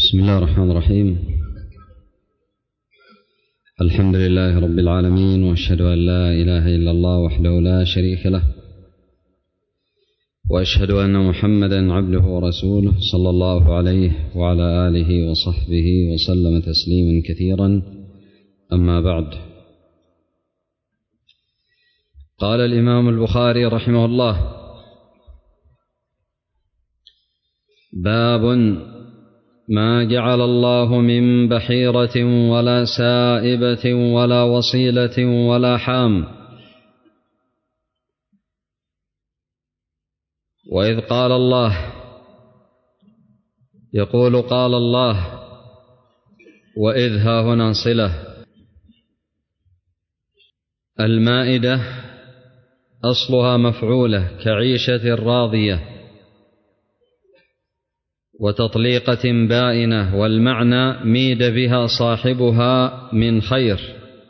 بسم الله الرحمن الرحيم. الحمد لله رب العالمين، وأشهد أن لا إله إلا الله وحده لا شريك له، وأشهد أن محمدا عبده ورسوله صلى الله عليه وعلى آله وصحبه وسلم تسليما كثيرا. أما بعد، قال الإمام البخاري رحمه الله: باب ما جعل الله من بحيرة ولا سائبة ولا وصيلة ولا حام. وإذ قال الله يقول قال الله، وإذ ها هنا صلة. المائدة أصلها مفعولة كعيشة راضية وتطليقة بائنة، والمعنى ميد بها صاحبها من خير.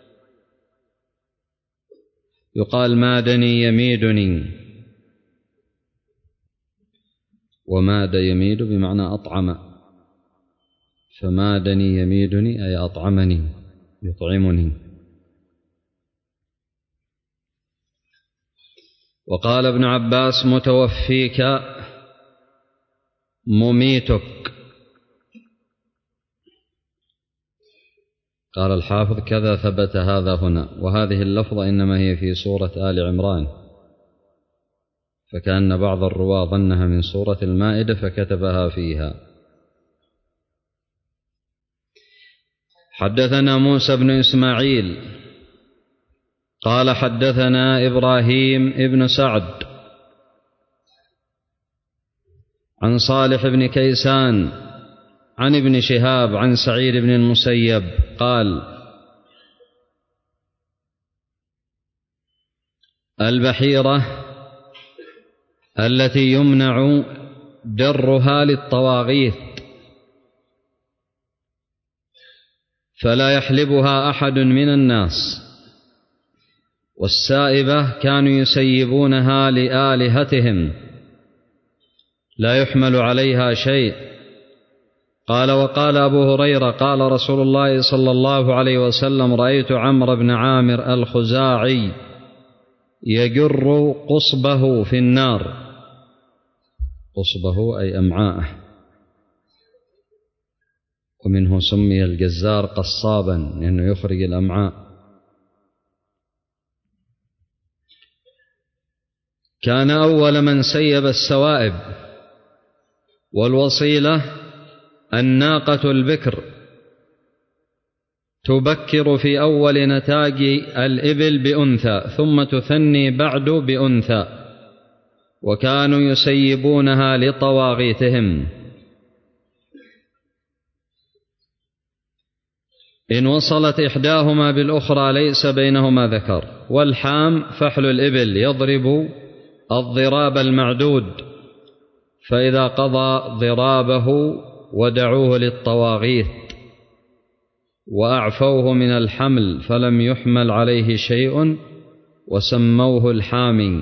يقال مادني يميدني، وماد يميد بمعنى أطعم، فمادني يميدني أي أطعمني يطعمني. وقال ابن عباس: متوفيك مميتك. قال الحافظ: كذا ثبت هذا هنا. وهذه اللفظة إنما هي في سورة آل عمران، فكأن بعض الرواة ظنها من سورة المائدة فكتبها فيها. حدثنا موسى بن إسماعيل قال حدثنا إبراهيم ابن سعد عن صالح بن كيسان عن ابن شهاب عن سعيد بن المسيب قال: البحيرة التي يمنع درها للطواغيت فلا يحلبها أحد من الناس، والسائبة كانوا يسيبونها لآلهتهم لا يحمل عليها شيء. قال: وقال أبو هريرة: قال رسول الله صلى الله عليه وسلم: رأيت عمرو بن عامر الخزاعي يجر قصبه في النار. قصبه أي أمعاءه، ومنه سمي الجزار قصابا لأنه يخرج الأمعاء. كان أول من سيب السوائب. والوصيلة الناقة البكر تبكر في أول نتاج الإبل بأنثى ثم تثني بعد بأنثى، وكانوا يسيبونها لطواغيتهم. إن وصلت إحداهما بالأخرى ليس بينهما ذكر. والحام فحل الإبل يضرب الضراب المعدود، فإذا قضى ضرابه ودعوه للطواغيت وأعفوه من الحمل فلم يحمل عليه شيء وسموه الحامي.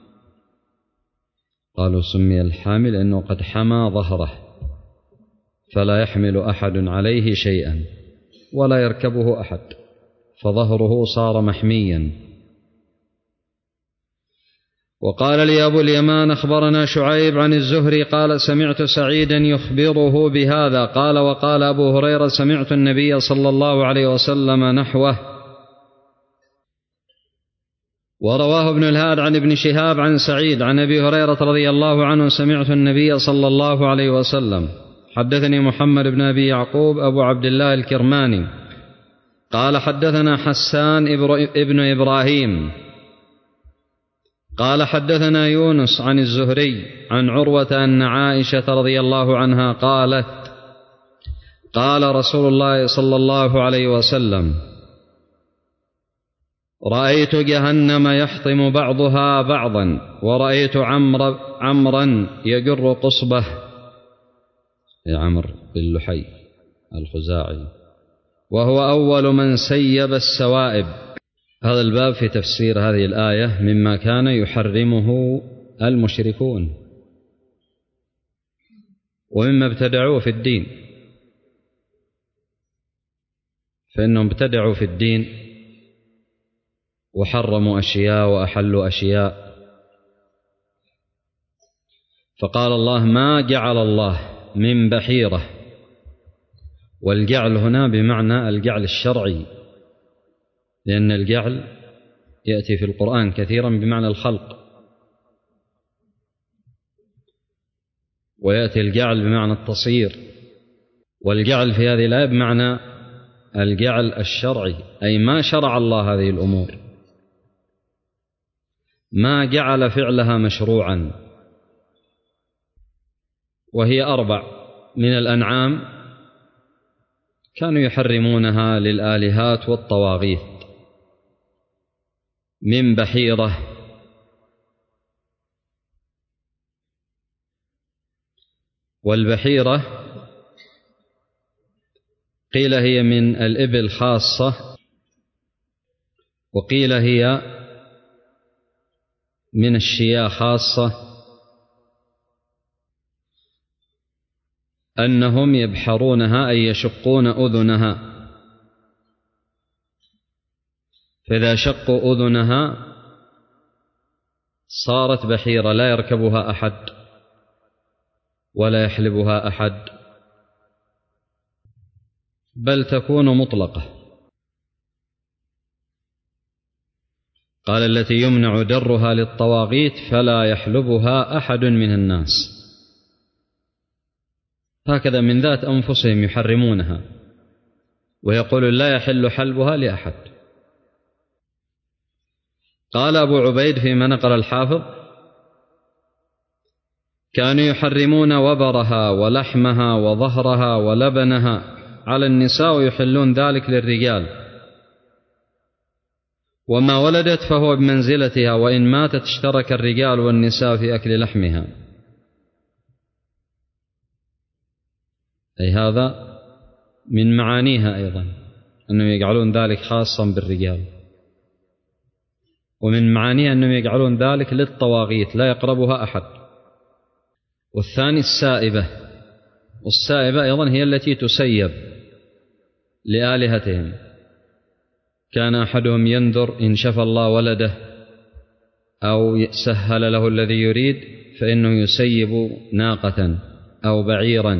قالوا سمي الحامي لأنه قد حمى ظهره فلا يحمل أحد عليه شيئا ولا يركبه أحد، فظهره صار محميا. وقال لي أبو اليمان: أخبرنا شعيب عن الزهري قال: سمعت سعيدا يخبره بهذا. قال: وقال أبو هريرة: سمعت النبي صلى الله عليه وسلم نحوه. ورواه ابن الهاد عن ابن شهاب عن سعيد عن أبي هريرة رضي الله عنه: سمعت النبي صلى الله عليه وسلم. حدثني محمد بن أبي يعقوب أبو عبد الله الكرماني قال: حدثنا حسان ابن إبراهيم قال: حدثنا يونس عن الزهري عن عروة أن عائشة رضي الله عنها قالت: قال رسول الله صلى الله عليه وسلم: رأيت جهنم يحطم بعضها بعضا، ورأيت عمرا يجر قصبه، يا عمرو بن لحي الخزاعي، وهو أول من سيب السوائب. هذا الباب في تفسير هذه الآية مما كان يحرمه المشركون ومما ابتدعوه في الدين. فإنهم ابتدعوا في الدين وحرموا أشياء وأحلوا أشياء. فقال الله: ما جعل الله من بحيرة، والجعل هنا بمعنى الجعل الشرعي، لأن الجعل يأتي في القرآن كثيرا بمعنى الخلق، ويأتي الجعل بمعنى التصيير، والجعل في هذه الآية بمعنى الجعل الشرعي، أي ما شرع الله هذه الأمور، ما جعل فعلها مشروعا. وهي 4 من الأنعام كانوا يحرمونها للآلهات والطواغيت، من بحيرة، والبحيرة قيل هي من الإبل خاصة، وقيل هي من الشياه خاصة، أنهم يبحرونها أي يشقون أذنها، فإذا شقوا أذنها صارت بحيرة لا يركبها أحد ولا يحلبها أحد، بل تكون مطلقة. قال: التي يمنع درها للطواغيت فلا يحلبها أحد من الناس. هكذا من ذات أنفسهم يحرمونها، ويقول لا يحل حلبها لأحد. قال أبو عبيد فيما نقل الحافظ: كانوا يحرمون وبرها ولحمها وظهرها ولبنها على النساء، ويحلون ذلك للرجال، وما ولدت فهو بمنزلتها، وإن ماتت اشترك الرجال والنساء في أكل لحمها. أي هذا من معانيها أيضا أنهم يجعلون ذلك خاصا بالرجال، ومن معانيها أنهم يجعلون ذلك للطواغيت لا يقربها أحد. والثاني السائبة، والسائبة أيضا هي التي تسيب لآلهتهم. كان أحدهم ينذر إن شفى الله ولده أو سهل له الذي يريد فإنه يسيب ناقة أو بعيرا،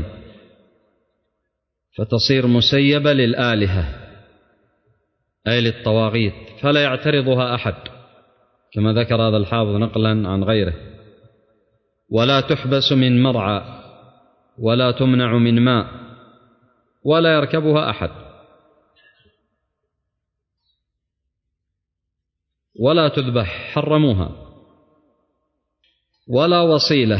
فتصير مسيبة للآلهة أي للطواغيت، فلا يعترضها أحد، كما ذكر هذا الحافظ نقلا عن غيره. ولا تحبس من مرعى، ولا تمنع من ماء، ولا يركبها أحد، ولا تذبح، حرموها. ولا وصيلة،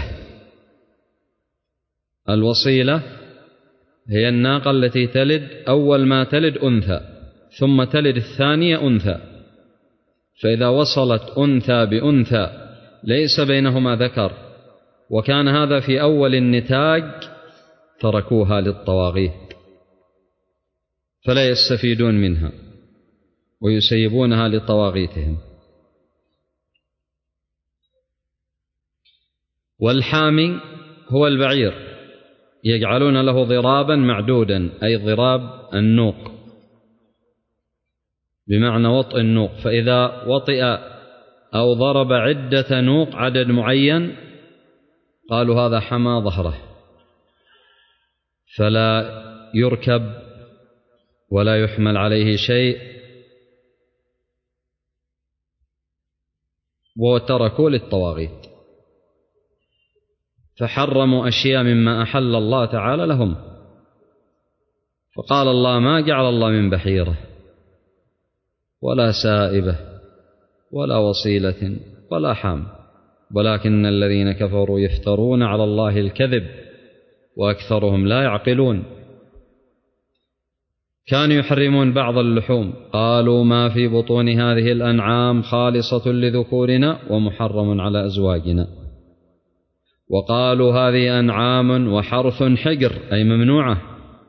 الوصيلة هي الناقة التي تلد، أول ما تلد أنثى، ثم تلد الثانية أنثى، فإذا وصلت أنثى بأنثى ليس بينهما ذكر، وكان هذا في أول النتاج، تركوها للطواغيت، فلا يستفيدون منها ويسيبونها لطواغيتهم. والحامي هو البعير، يجعلون له ضرابا معدودا، أي ضراب النوق بمعنى وطئ النوق، فإذا وطئ أو ضرب عدة نوق عدد معين قالوا هذا حمى ظهره، فلا يركب ولا يحمل عليه شيء، وتركوا للطواغيت، فحرموا أشياء مما أحل الله تعالى لهم. فقال الله: ما جعل الله من بحيرة ولا سائبة ولا وصيلة ولا حام، ولكن الذين كفروا يفترون على الله الكذب وأكثرهم لا يعقلون. كانوا يحرمون بعض اللحوم، قالوا ما في بطون هذه الأنعام خالصة لذكورنا ومحرم على أزواجنا. وقالوا هذه أنعام وحرث حجر، أي ممنوعة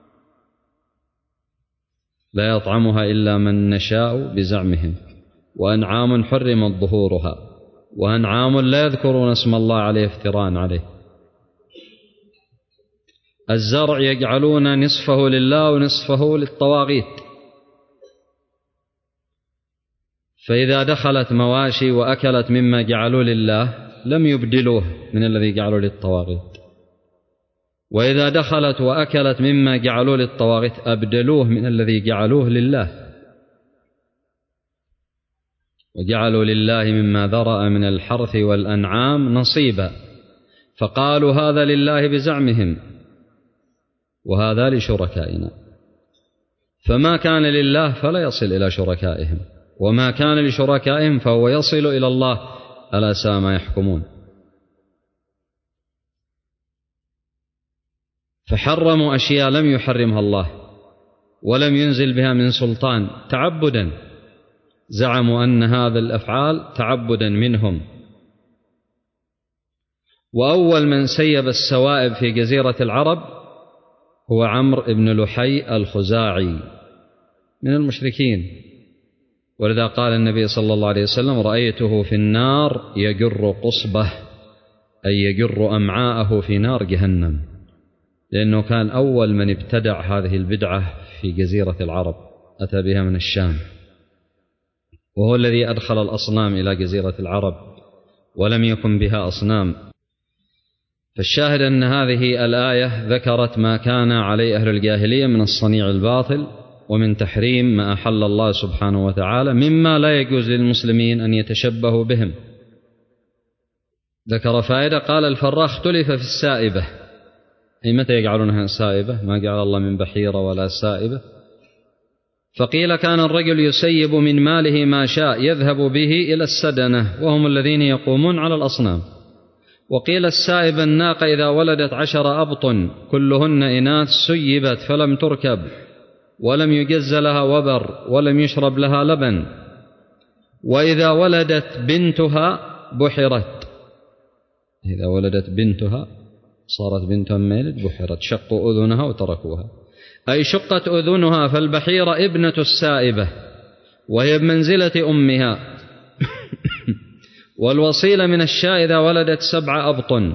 لا يطعمها إلا من نشاء بزعمهم، وأنعام حرمت ظهورها، وأنعام لا يذكرون اسم الله عليه افتراء عليه. الزرع يجعلون نصفه لله ونصفه للطواغيت، فإذا دخلت مواشي وأكلت مما جعلوا لله لم يبدلوه من الذي جعلوا للطواغيت، وإذا دخلت وأكلت مما جعلوا للطواغيت أبدلوه من الذي جعلوه لله، وجعلوا لله مما ذرأ من الحرث والأنعام نصيبا، فقالوا هذا لله بزعمهم وهذا لشركائنا، فما كان لله فلا يصل إلى شركائهم، وما كان لشركائهم فهو يصل إلى الله، ألا ساء ما يحكمون. فحرموا أشياء لم يحرمها الله ولم ينزل بها من سلطان تعبدا، زعموا أن هذا الأفعال تعبدا منهم. وأول من سيب السوائب في جزيرة العرب هو عمرو بن لحي الخزاعي من المشركين، ولذا قال النبي صلى الله عليه وسلم: رأيته في النار يجر قصبه، أي يجر أمعاءه في نار جهنم، لأنه كان أول من ابتدع هذه البدعة في جزيرة العرب، أتى بها من الشام، وهو الذي أدخل الأصنام إلى جزيرة العرب ولم يكن بها أصنام. فالشاهد أن هذه الآية ذكرت ما كان عليه أهل الجاهلية من الصنيع الباطل ومن تحريم ما أحل الله سبحانه وتعالى مما لا يجوز للمسلمين أن يتشبهوا بهم. ذكر فائدة، قال الفراء: اختلف في السائبة، أي متى يجعلونها سائبة؟ ما جعل الله من بحيرة ولا سائبة. فقيل كان الرجل يسيب من ماله ما شاء يذهب به إلى السدنة وهم الذين يقومون على الأصنام. وقيل السائب الناقة إذا ولدت 10 أبط كلهن إناث سيبت فلم تركب ولم يجز لها وبر ولم يشرب لها لبن، وإذا ولدت بنتها بحرت، إذا ولدت بنتها صارت بنتها ميلد بحرت، شقوا أذنها وتركوها، أي شقت أذنها. فالبحيرة ابنة السائبة وهي بمنزلة أمها. والوصيلة من الشاة إذا ولدت 7 أبط،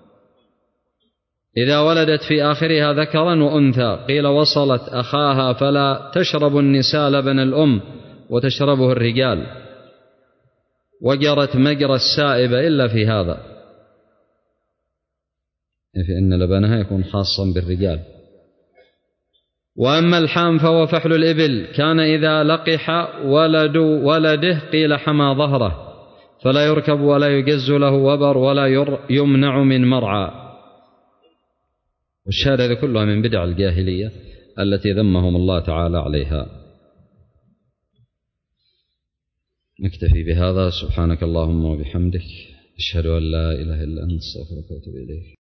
إذا ولدت في آخرها ذكرا وأنثى. قيل وصلت أخاها فلا تشرب النساء لبن الأم وتشربه الرجال، وجرت مجرى السائبة إلا في هذا، فإن لبنها يكون خاصا بالرجال. وأما الحام فهو فحل الإبل، كان إذا لقح ولده قيل حمى ظهره، فلا يركب ولا يجز له وبر ولا يمنع من مرعى. والشاهد هذه كلها من بدع الجاهلية التي ذمهم الله تعالى عليها. نكتفي بهذا. سبحانك اللهم وبحمدك، أشهد أن لا إله إلا أنت، أستغفرك وأتوب إليك.